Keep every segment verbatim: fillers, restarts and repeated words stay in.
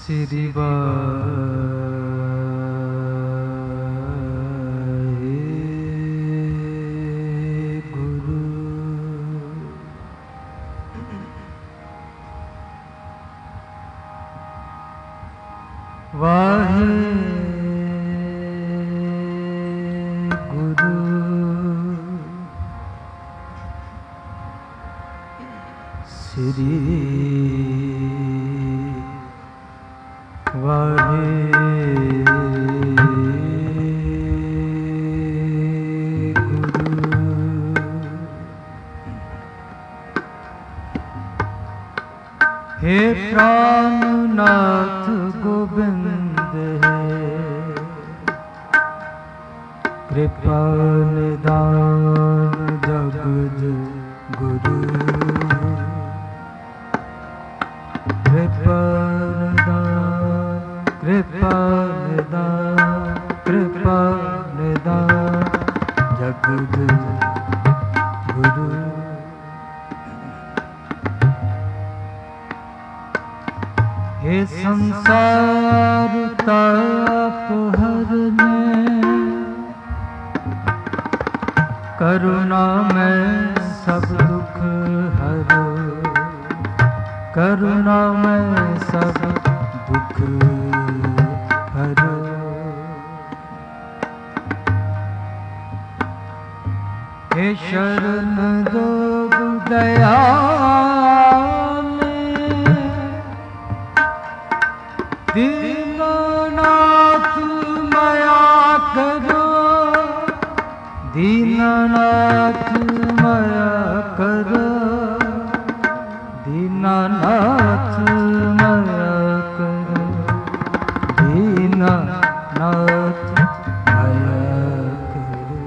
श्री वाहे गुरु। वाहे गुरु श्री वाहे गुरु। हे प्राणनाथ गोविंद है कृपा निदान जगद गुरु। कृपा निदान कृपा निदान कृपा निदान जगद गुरु। हे संसार ताप हरने करुणा में सब दुख हरो। करुणा में सब दुख हरो। हे शरण दो दया दीननाथ माया करो। दीननाथ माया करो। दीननाथ माया करो। दीननाथ माया करो।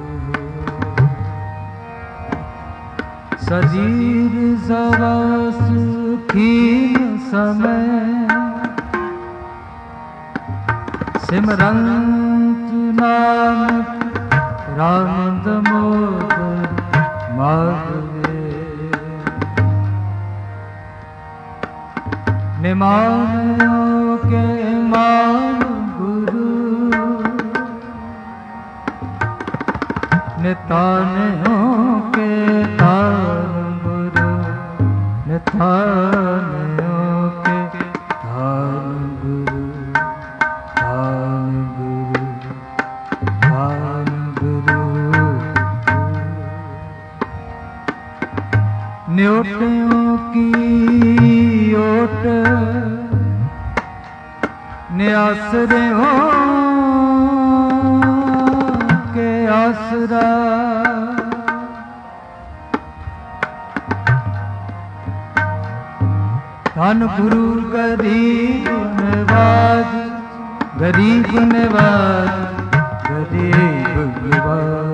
शरीर जरा सुखीन समय सिमरंत नाम राम दमोदर माधवे। निमानों के मान गुरु नितानों के तान गुरु। नितानों के तान गुरु। तान गुरु तान गुरु। न्योटियों की ओट न्यासरे हो के आसरा। धन गुरु गरीब नवाज। गरीब नवाज गरीब नवाज।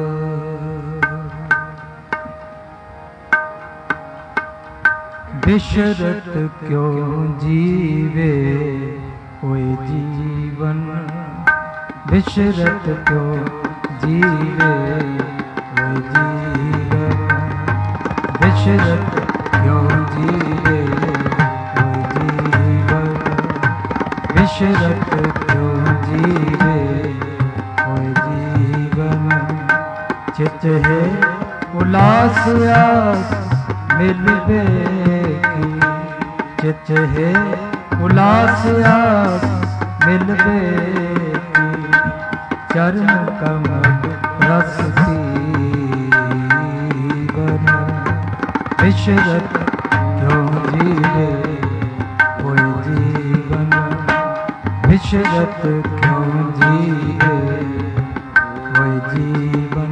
विशरत क्यों जीवे कोई जीवन। विशरत क्यों जीवे कोई जीवन। विशरत क्यों जीवे कोई जीवन। विशरत क्यों जीवे कोई जीवन। चित है उल्लास आस मिलवे की। चित है उल्लास आस मिलवे की। चरण कमल रस सीवन। विशरत क्यों जीवे कोई जीवन। विशरत क्यों जीवे कोई जीवन।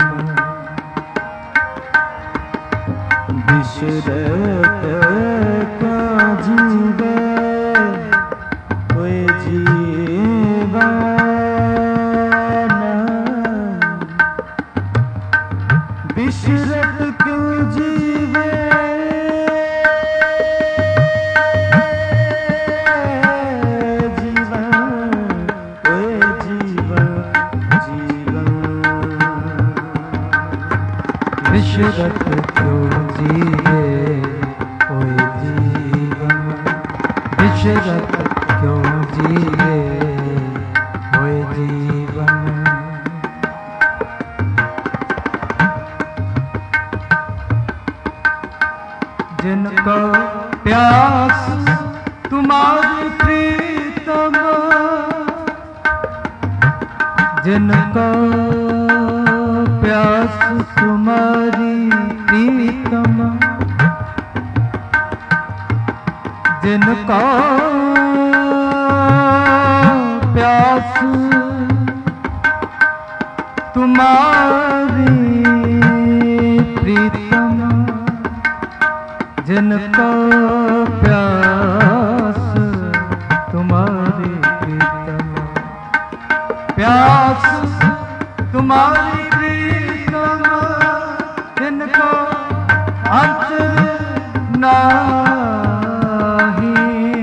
विशरत क्यों जीवे कोई जीवन। विशरत क्यों जीवे विशरत क्यों जीवे कोई जीवन। विशरत क्यों जीवे जिए होए जीवन। जिनको प्यास तुम्हारी प्रीतम, जिनको प्यास तुम्हारी प्रीतम, जिनको प्यास तुम्हारी प्रीतम, जिनको प्यास तुम्हारी प्रीतम, प्यास तुम्हारी प्रीतम, जिनको अंत नाही,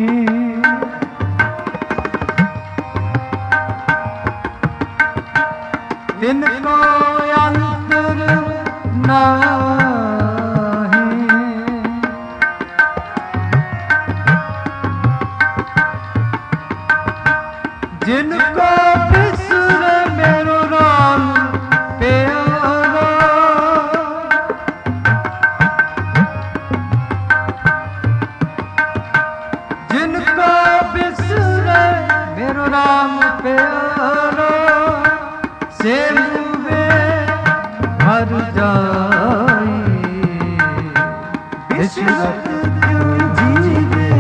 जिनको अंतर नाही, जिनको बिसरे मेरो राम प्यारा, जिनको बिसरे मेरो राम प्यारा, से हुए मर जाई बिसरत क्यों जीवे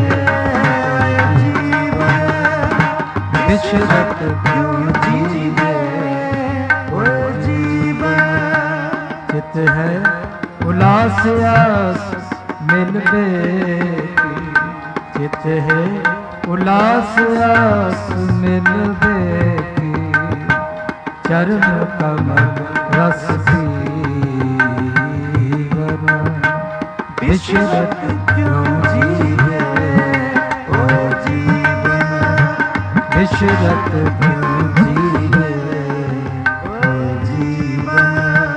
बिसरत क्यों जीवे वो जीवन। चित है उलास आस मिलबे की, चित है उलास आस मिलबे की, चरण कमल रस पीवन। बिसरत क्यों जीवे ओ जीवन, बिसरत क्यों जीवे ओ जीवन।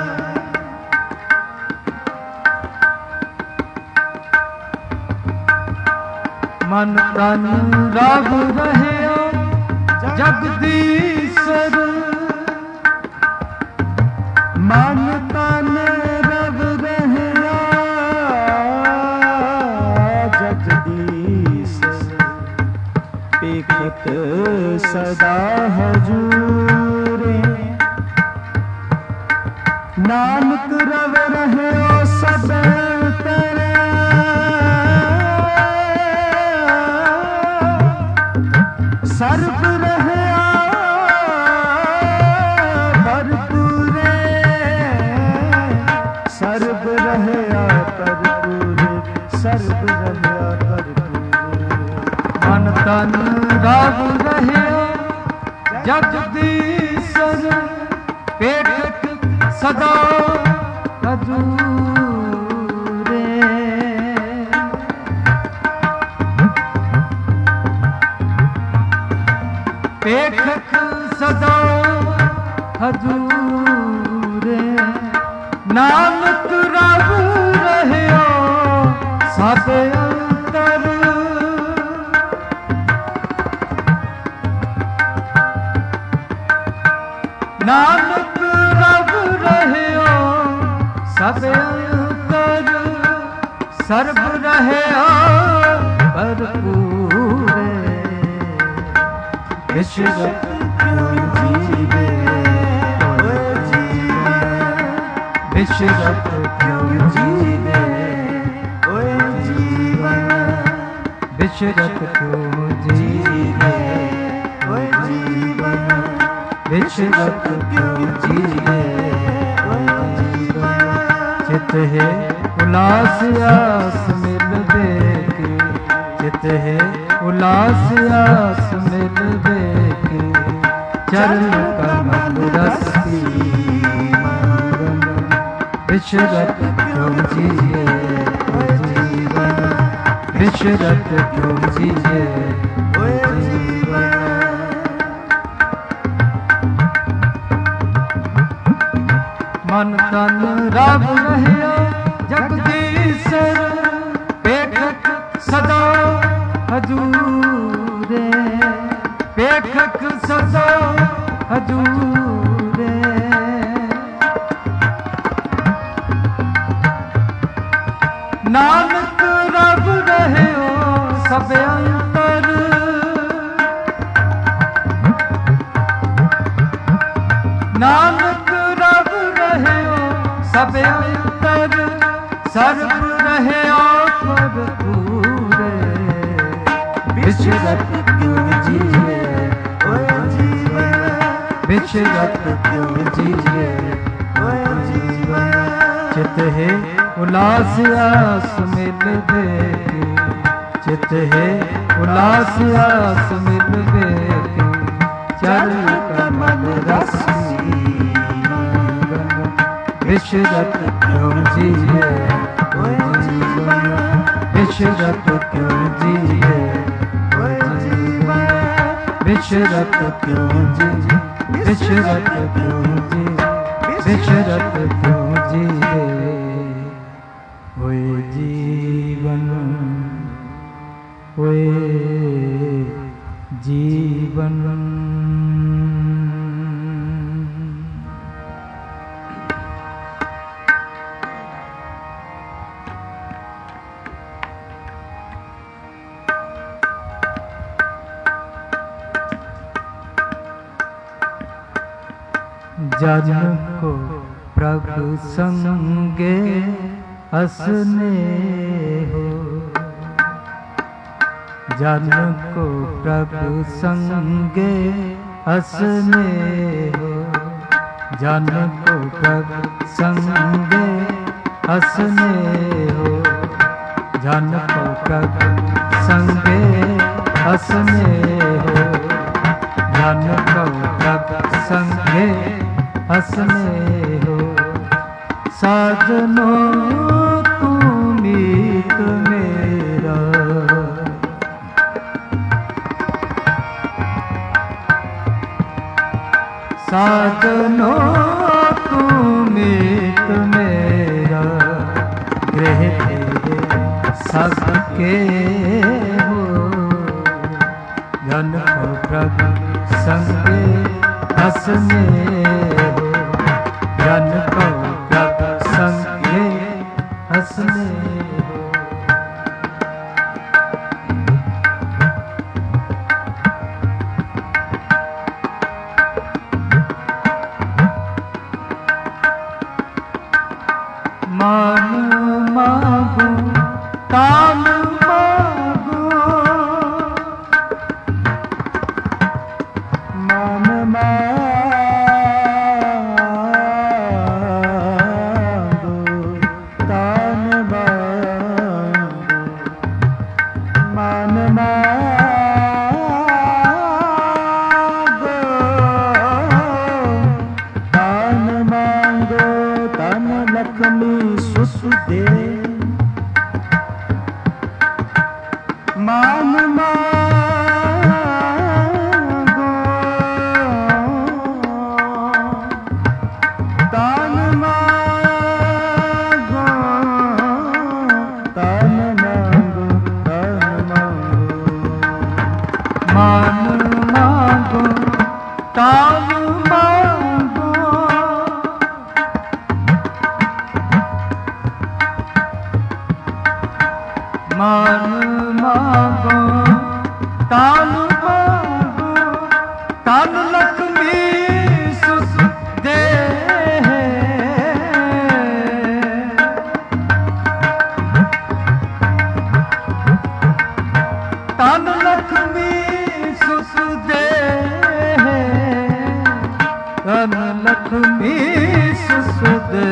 मन तन रब रहे जगदीशर, मन तन रब रहना जगदीश, पेखत सदा हजूरे, नानक रव रहे सब करे, सर्व रहे सर्व रहे परपूरे, सर्व रहे परपूरे। मन तन रब रहे जगदीशर, पेट सदा हजूरे, पेट सदा हजूरे, नानक रब रहे सब अंतर, नानक रब रहे सब अंतर, सर्व रहे भरपूरे। बिसरत क्यों जीवे ओ जीवन, बिसरत क्यों जीवे ओ जीवन, बिसरत क्यों जीवे ओ जीवन, बिसरत क्यों जीवे ओ जीवन। चित है उलास आस मिलबे की, चित है उलास आस मिलबे की, चरण कमल रस पीवन। बिसरत क्यों जिए ओ जीवन, बिसरत क्यों जिए ओ जीवन। मन तन रब रहे जगदीशर, पेट सदा हजूरे, पेखक सदा हजूरे नानक रब रहे हो सब अंतर नानक रब रहे हो सब अंतर सर्व रहे पर पूरे विचरत क्यों जिए ओ जीवन विचरत क्यों जिए ओ जीवन चित है उल्लास आस मिल बेगी चित है उल्लास आस मिल बेगी चल कमल रस विचरत क्यों जिए ओ जीवन विचरत क्यों जिए ओ जीवन विचरत क्यों जिए विचरत क्यों जिए विचरत क्यों जिए ओए जीवन ओए जीवन जन को प्रभु संगे हंसने हो जन को प्रभु संगे हंसने हो जन को प्रभु संगे हंसने हो जन को प्रभु संगे हंसने हो जन को प्रभु संगे हंसने हो साजनो तू मीत मेरा साजनो तू मीत मेरा गृह तेरे सबके हो जन को प्रभु संगे हंसने हो जन को प्रभु संगे हंसने हो मान मागो तान मागो मान मागो तान मागो मान मागो तान मांगो तन लक्ष्मी सुसुदे मान मांगो तान मांगो तान मांगो तान मांगो मान मांगो तान मांगो मान मांगो तान मांगो तान लक्ष्मी सुस दे तान लक्ष्मी सुस दे तान लक्ष्मी सुस दे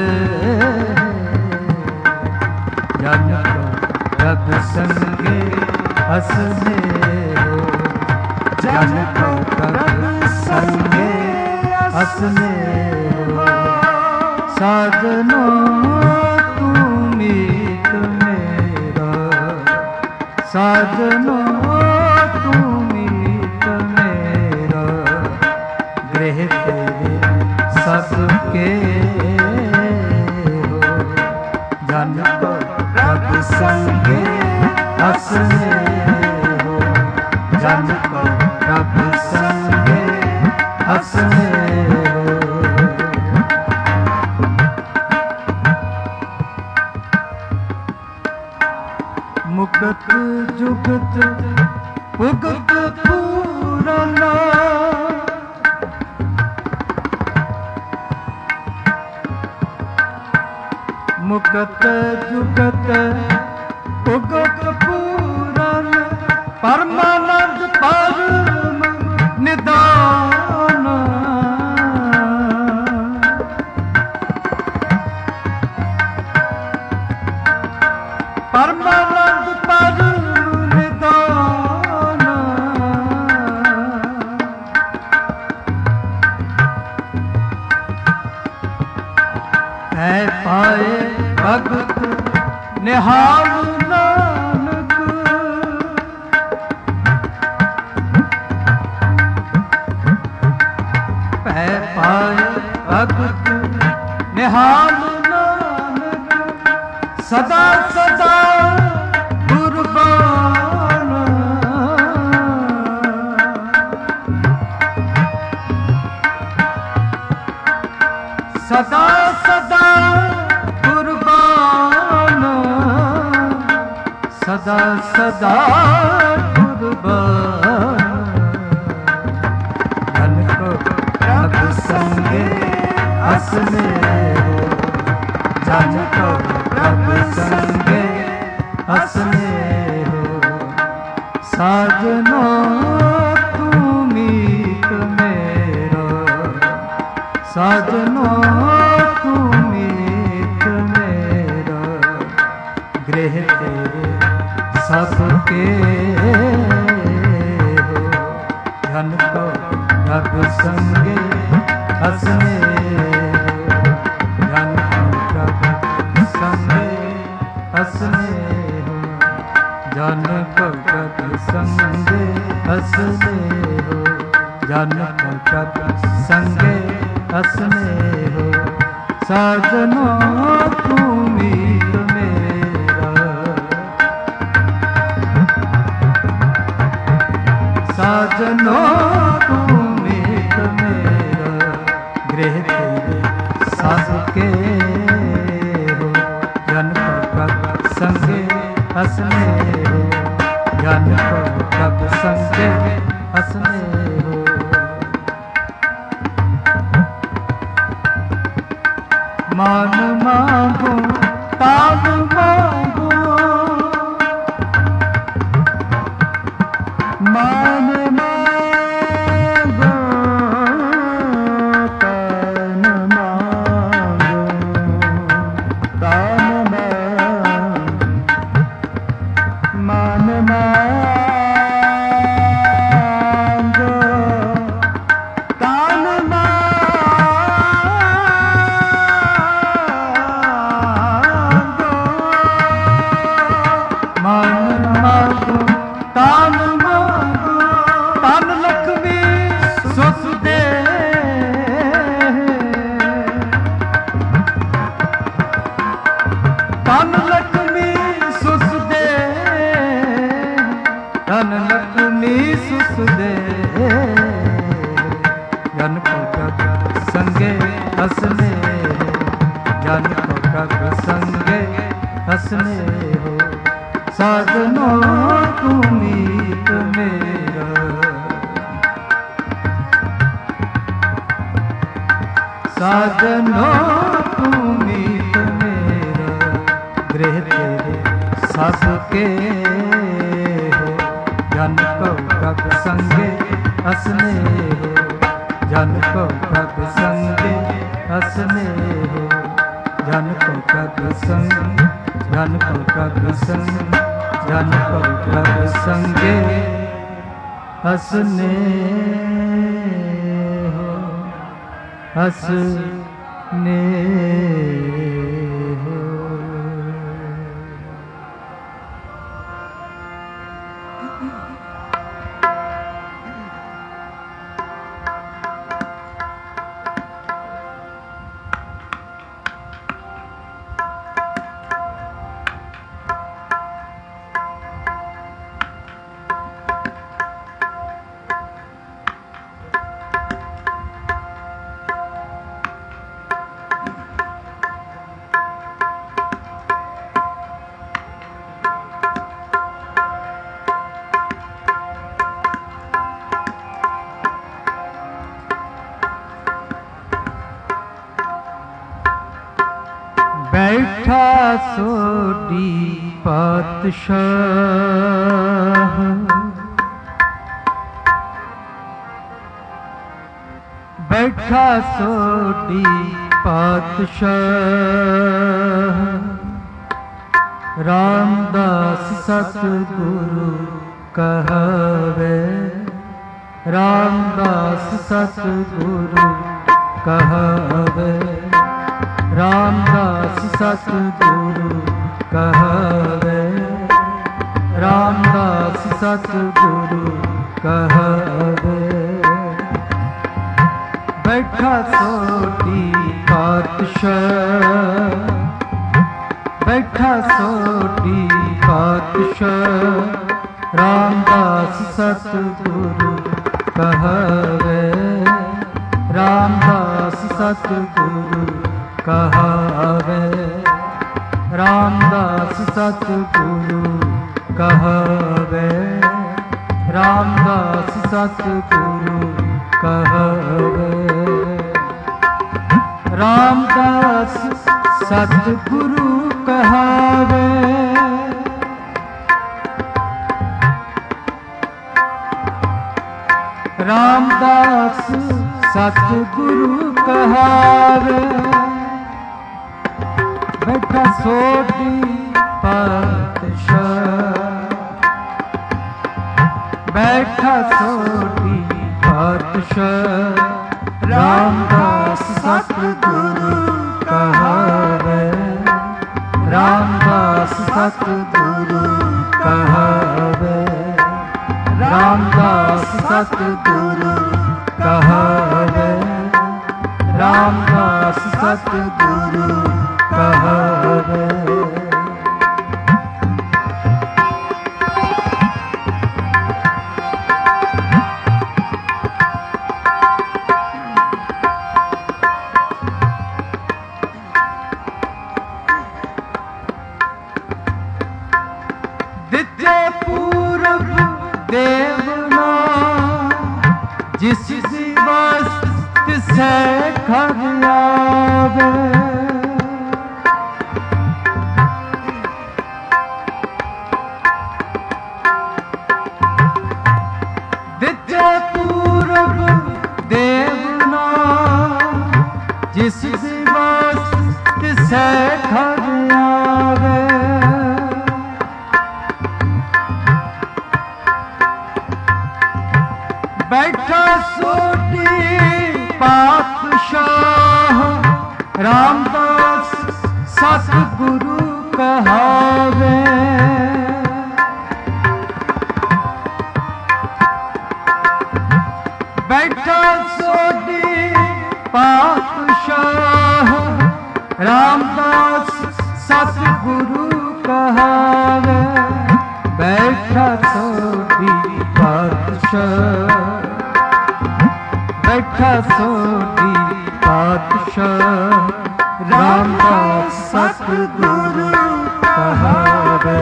जन प्रभु संगे हंसने हो जन को प्रभु संगे हंसने हो साजनो तू मीत मेरा साजनो तू मीत मेरा गृह तेरे सबके हो जन को प्रभु संगे हंसने हो जन को प्रभु संगे स्नेहो। मुकत जुगत पुगत पूरना, मुकत जुगत पुगत पूरन, परमानंद परम निदान। परमानंद परम निदान, है पाए भगत निहाल नानक। है पाए भगत निहाल नानक, सदा सदा कुर्बान। सदा सदा कुर्बान, सदा सदा कुर्बान। धन को रब संगे हंसने हो, धन को रब संगे हंसने हो। साजना तू मीत मेरा, साजना तू मीत मेरा। गृह तेरे सबके हो, धन को रब संगे हंसने हो। धन को रब संगे हंसने हो, जन को रब संगे हंसने हो। जन को रब संगे हंसने हो। साजना तू मीत मेरा, साजना तू मीत मेरा। गृह तेरे सबके हो, जन को रब संगे हंसने हो। जन को रब संगे हंसने हो। मान मांगो तान मांगो, मान मांगो तान मांगो, तान मांगो, मान मांगो तान तान मांगो। तन लक्ष्मी सुख दे, तन लक्ष्मी सुख दे, तन लक्ष्मी सुख दे। जन को रब संगे हंसने हो, जन को रब संगे हंसने हो। साजना तू मीत मेरा, साजना तू मीत मेरा। गृह तेरे सबके हो, जन को रब संगे हंसने हो। जन को रब संगे हंसने हो। जन को रब संग, जन को रब संग, जन को रब संगे हंसने हो, हंसने हो। बैठा सोडी पातशाह, बैठा सोडी पातशाह, रामदास सतगुरु कहवे, रामदास सतगुरु कहवे, रामदास सतगुरु कहवे, रामदास सतगुरु कहवे। बैठा सोडी पातशाह, बैठा सोडी पातशाह, रामदास सतगुरु कहवे, रामदास सतगुरु कहवे, रामदास सतगुरु कहवे, रामदास सतगुरु कहवे। रामदास सतगुरु कहवे, रामदास सतगुरु कहवे। बैठा सोडी पातशाह, बैठा सोडी पातशाह, रामदास सतगुरु कहवे, रामदास सतगुरु कहवे, रामदास सतगुरु कहवे, रामदास सतगुरु कहवे। दित्य पूरब देवना, जिस दिवस से घर आवे, दित्य पूरब देवना, जिस दिवस से घर आवे। बैठा सोडी पातशाह, रामदास सतगुरु कहवे, बैठा सोडी पातशाह, रामदास सतगुरु कहवे। बैठा सोडी पातशाह, बैठा सोडी पातशाह, रामदास सतगुरु कहवे,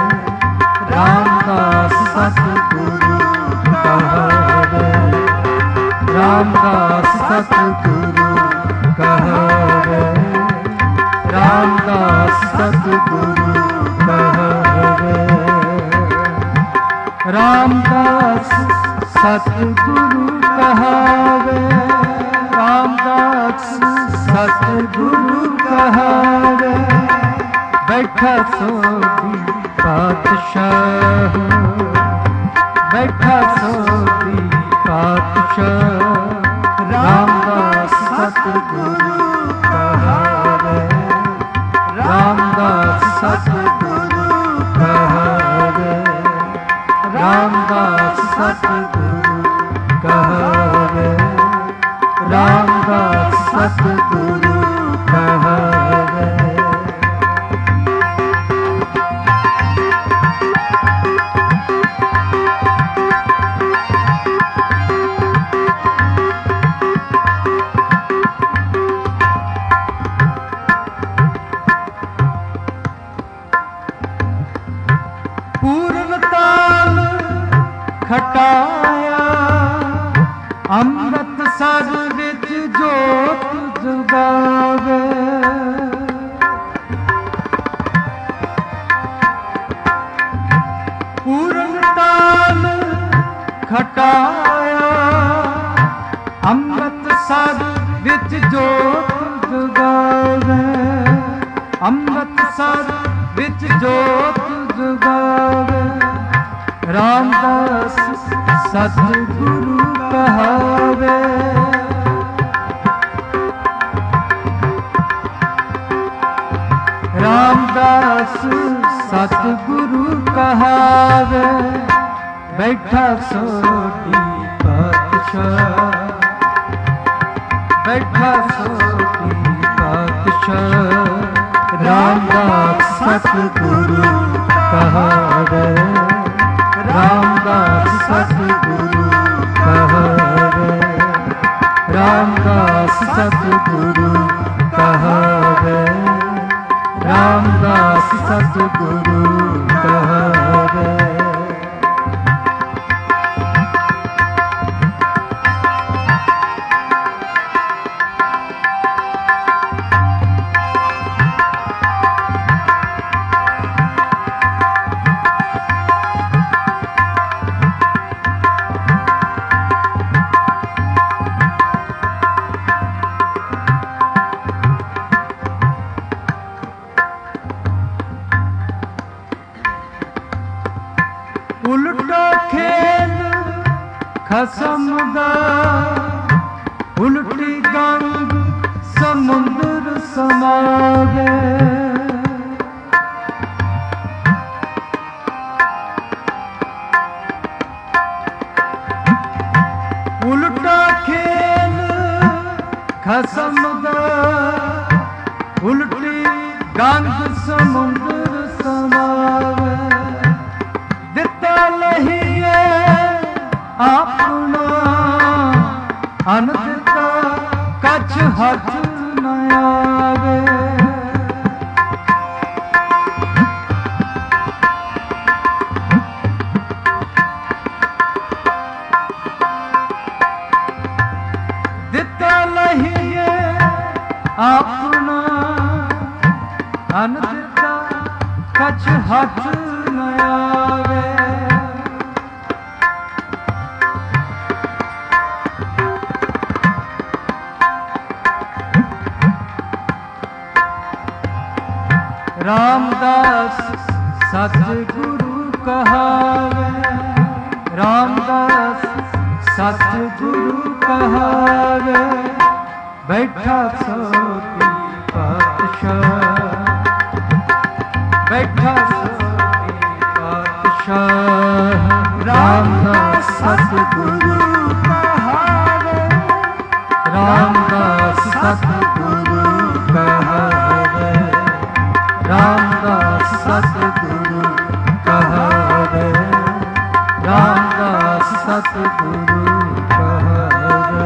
रामदास सतगुरु कहवे, रामदास सतगुरु कहवे, रामदास सतगुरु कहवे। रामदास सतगुरु कहवे, रामदास सतगुरु कहवे। बैठा सोडी पातशाह, बैठा सोडी पातशाह, रामदास सतगुरु कहवे, रामदास सतगुरु कहवे, रामदास सतगुरु कहवे, रामदास सतगुरु कहवे। ਹੋਵੇ, ਅੰਮ੍ਰਿਤਸਰ ਵਿੱਚ ਜੋਤ ਜਗਾਵੇ। ਰਾਮਦਾਸ ਸਤਿਗੁਰੂ ਕਹਾਵੇ, ਰਾਮਦਾਸ ਸਤਿਗੁਰੂ ਕਹਾਵੇ। ਬੈਠਾ ਸੋਢੀ ਪਾਤਸ਼ਾਹ, ਬੈਠਾ ਸੋਢੀ ਪਾਤਸ਼ਾਹ। ਰਾਮਦਾਸ ਸਤਿਗੁਰੂ ਕਹਾਵੇ, ਰਾਮਦਾਸ ਸਤਿਗੁਰੂ ਕਹਾਵੇ, ਰਾਮਦਾਸ ਸਤਿਗੁਰੂ ਕਹਾਵੇ, ਰਾਮਦਾਸ ਸਤਿਗੁਰੂ ਕਹਾਵੇ। ਉਲਟਾ ਖੇਲ ਖਸਮ ਦਾ, ਉਲਟੀ ਗੰਗ ਸਮੁੰਦਰ ਸਮਾਵੇ। ਉਲਟਾ ਖੇਲ ਖਸਮ ਦਾ, ਉਲਟੀ ਗੰਗ ਸਮੁੰਦਰ ਸਮਾਵੇ। ਦਿੱਤਾ ਲਹੀਏ ਆਪਣਾ, ਅਨ ਦਿੱਤਾ ਕਛ ਹੱਥ ਨ ਆਵੇ। ਦਿੱਤਾ ਲਹੀਏ ਆਪਣਾ, ਅਨ ਦਿੱਤਾ ਕਛ ਹੱਥ ਨ ਆਵੇ। ਰਾਮਦਾਸ ਸਤਿਗੁਰੂ ਕਹਾਵੇ, ਰਾਮਦਾਸ ਸਤਿਗੁਰੂ ਕਹਾਵੇ। ਬੈਠਾ ਸੋਢੀ ਪਾਤਸ਼ਾਹ, ਬੈਠਾ ਸੋਢੀ ਪਾਤਸ਼ਾਹ। ਰਾਮਦਾਸ ਸਤਿਗੁਰੂ ਕਹਾਵੇ, ਰਾਮਦਾਸ ਸਤਿਗੁਰੂ ਕਹਾਵੇ, ਰਾਮਦਾਸ ਸਤਿਗੁਰੂ ਕਹਾਵੇ, ਰਾਮਦਾਸ ਸਤਿਗੁਰੂ ਕਹਾਵੇ।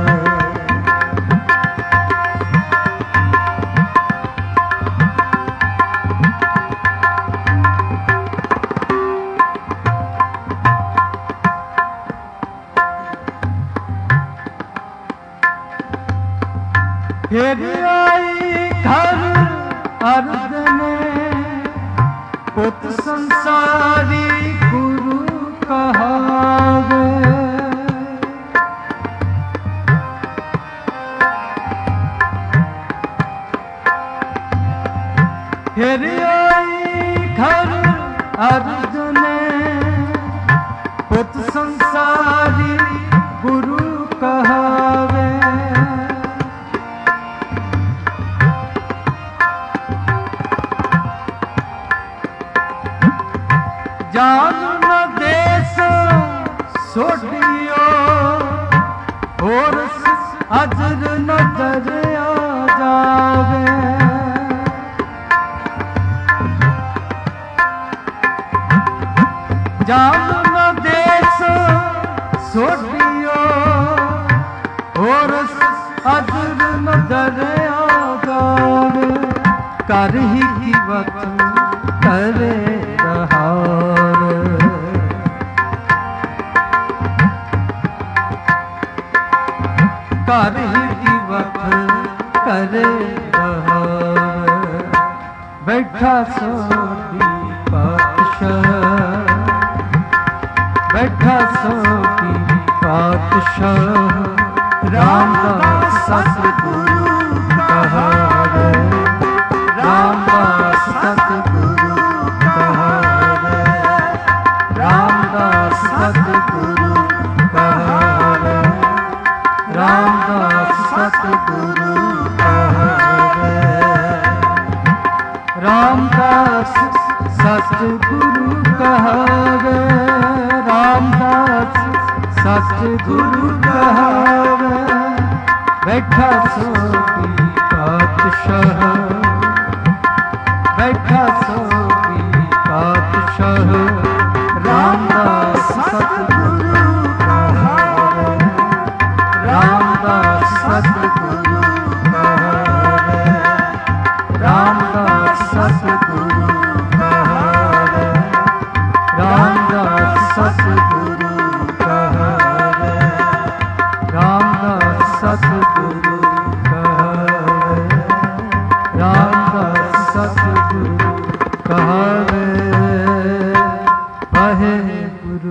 ਫਿਰ ਆਈ ਘਰ ਅਰਧ ਨੇ, ਪੁੱਤ ਸੰਸਾਰੀ ਗੁਰੂ ਕਹਾਵੇ। ਫਿਰ ਆਈ ਘਰ ਅਰਧ ਨੇ, ਪੁੱਤ ਸੰਸਾਰੀ ਗੁਰੂ ਕਹਾਵੇ। ਜਾਨ ਨ ਦੇਸ ਸੋਢਿਓ, ਹੋਰ ਅਜਰ ਨ ਦਰਿਆ ਜਾਵੇ। ਜਾਨ ਨ ਦੇਸ ਸੋਢਿਓ, ਹੋਰ ਅਜਰ ਨ ਦਰਿਆ ਜਾਵੇ। ਕਰ ਹੀ ਕੀਵਤ ਕਰੇ ਰਹਾਰ, ਕਰ ਹੀ ਕੀਵਤ ਕਰੇ ਰਹਾਰ। ਬੈਠਾ ਸੋਢੀ ਪਾਤਸ਼ਾਹ, ਬੈਠਾ ਸੋਢੀ ਪਾਤਸ਼ਾਹ। ਰਾਮਦਾਸ ਸਤਿਗੁਰੂ ਕਹਾਵੇ, रामदास सतगुरु कहावे, रामदास सतगुरु कहावे, बैठा सोई पातशाह, बैठा सोई पातशाह, रामदास सतगुरु कहावे, रामदास सतगुरु कहावे, रामदास सतगुरु कहावे, रामदास सतगुरु कहावे, रामदास सतगुरु कहावे, रामदास सतगुरु कहावे, वाहेगुरु।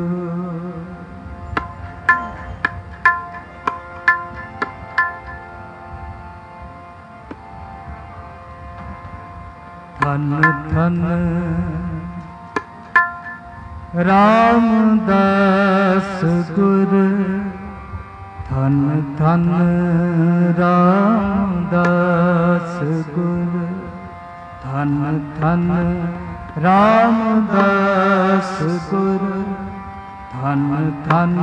धन धन रामदास गुर, धन धन रामदास गुर, धन धन रामदास गुर, धन धन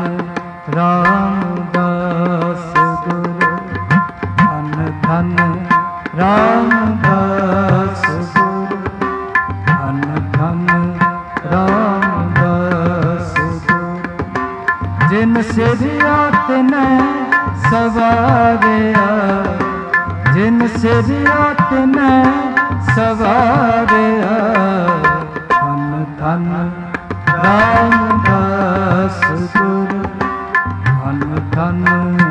रामदास गुर, धन धन रामदास गुर, धन धन रामदास गुर, जिन सिरिया तिनै सवारिया, जिन सिरिया तिनै सवारिया, धन धन रामदास गुर, धन धन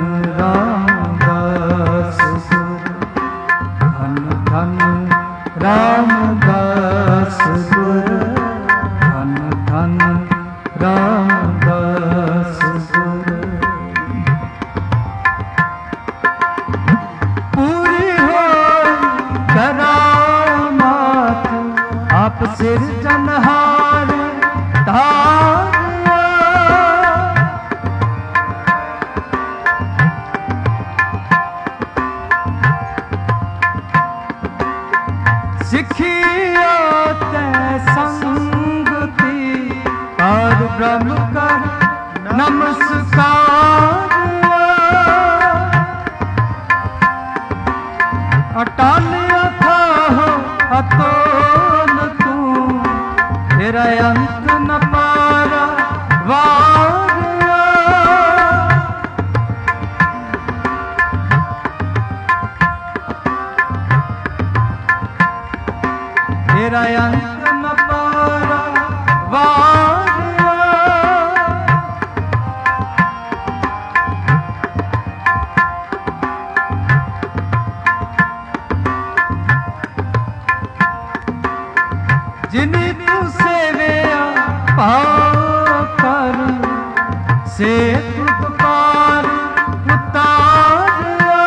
रामदास गुर, धन धन रामदास गुर, धन धन रामदास गुर। पूरी हो करामात आप सिरजनहार धारिया, सिखिया तै संगति और ब्रह्म कर नमस्कार, अटल अथाह अतोल तू, तेरा अंत न पारा वारिया, तेरा अंत न पारा वारिया, जिन्हें तू सेविया पाओ कर, से तुद पार उतारिया,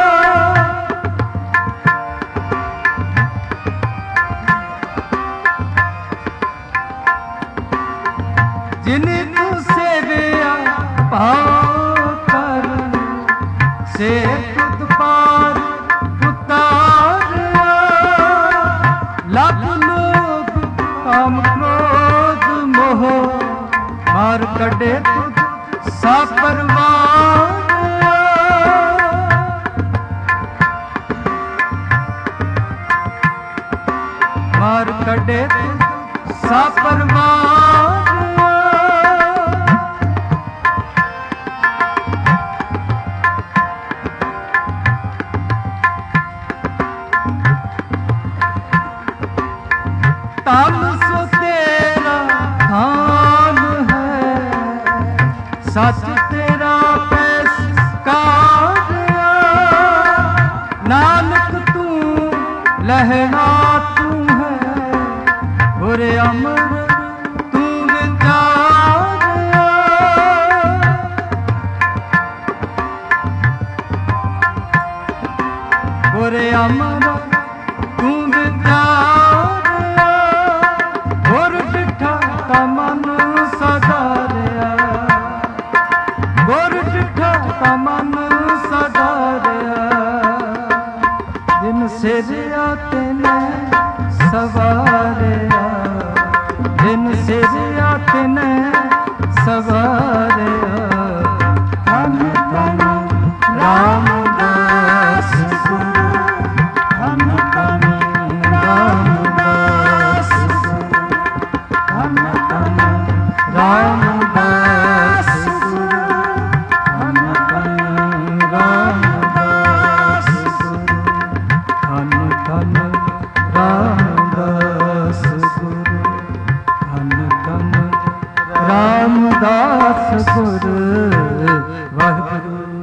जिन्हें तू सेविया पाओ कर, से तुद पार उतारिया, लख लोग काम क्रोध मोह मार कड़े तुझ सा परवान, मार कड़े तुझ सा परवान, ताम सो तेरा धान है, सच तेरा पैसकारिया, नानक तू लहरा तू है, और अमर तू विचारिया, और अमर तू विचारिया, और डिठा का मन सदारिया, और डिठा का मन सदारिया, जिन सिरिया तेने सवारिया जिन सिरिया तिने सवारिया धन धन रामदास गुरु धन धन रामदास गुरु धन धन रामदास गुरु धन धन रामदास गुरु धन धन रामदास गुरु धन धन रामदास गुरु वाहिगुरु।